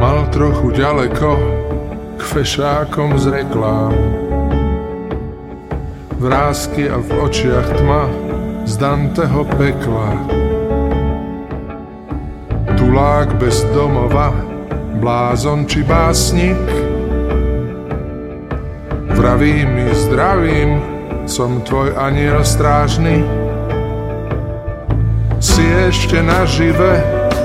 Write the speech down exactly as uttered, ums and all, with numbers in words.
mal trochu ďaleko k fešákom z reklám. Vrásky a v očiach tma z Danteho pekla. Tulák bez domova, blázon či básnik. Vravím mi zdravím, som tvoj aniel strážny. Si ešte nažive